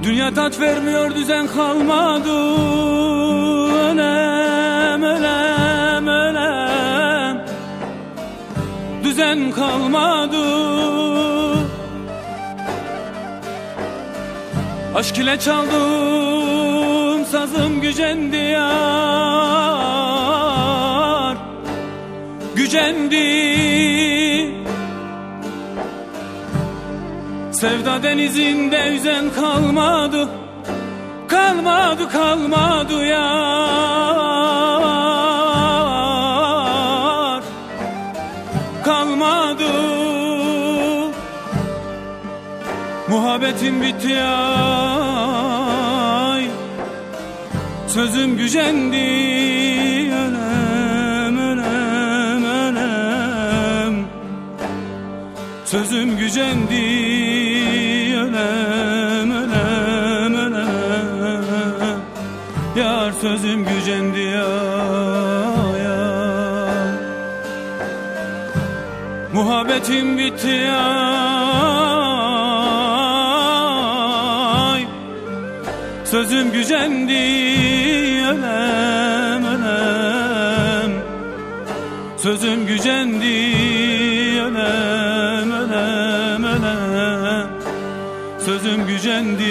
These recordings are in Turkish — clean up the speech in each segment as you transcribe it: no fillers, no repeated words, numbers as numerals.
Dünya tat vermiyor, düzen kalmadı. Ölem, ölem, ölem. Düzen kalmadı. Aşk ile çaldım, sazım gücendi yar. Gücendi. Sevda denizinde yüzen kalmadı. Kalmadı, kalmadı yar. Kalmadı. Muhabbetim bitti ay. Sözüm gücendi. Ölem, ölem, ölem. Sözüm gücendi. Ölem, ölem, ölem. Yar sözüm gücendi ya, ya. Muhabbetim bitti ay. Sözüm gücendi. Ölem, ölem. Sözüm gücendi. Ölem, ölem, ölem. Sözüm gücendi.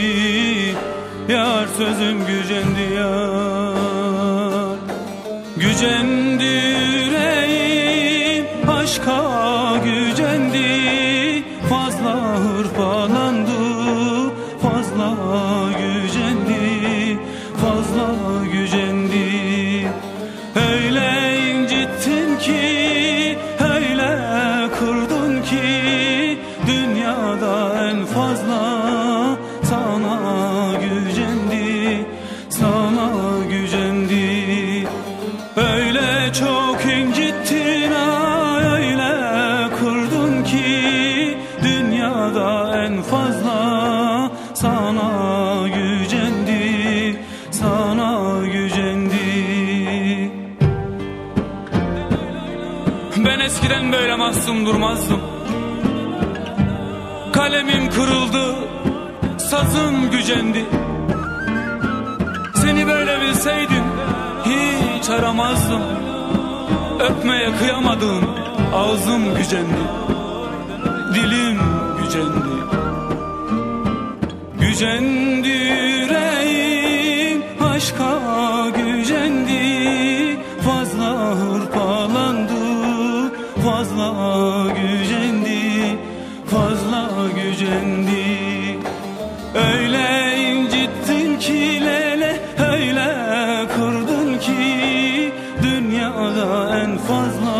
Yar sözüm gücendi yar. Gücendi yüreğim, aşka gücendi. Fazla hırpalandı, fazla gücendi, fazla gücendi. Öyle incittin ki, öyle kırdın ki, dünyada en fazla sana gücendi, sana gücendi. Öyle çok incittin, öyle kırdın ki, dünyada en fazla sana gücendi, sana gücendi. Ben eskiden böyle mahzun durmazdım. Kalemim kırıldı, sazım gücendi. Seni böyle bilseydim hiç aramazdım. Öpmeye kıyamadım, ağzım gücendi, dilim gücendi. Gücendi yüreğim, aşka gücendi. Fazla hırpalandı, fazla gücendi, fazla gücendi. Öyle incittin ki lele, öyle kırdın ki, dünyada en fazla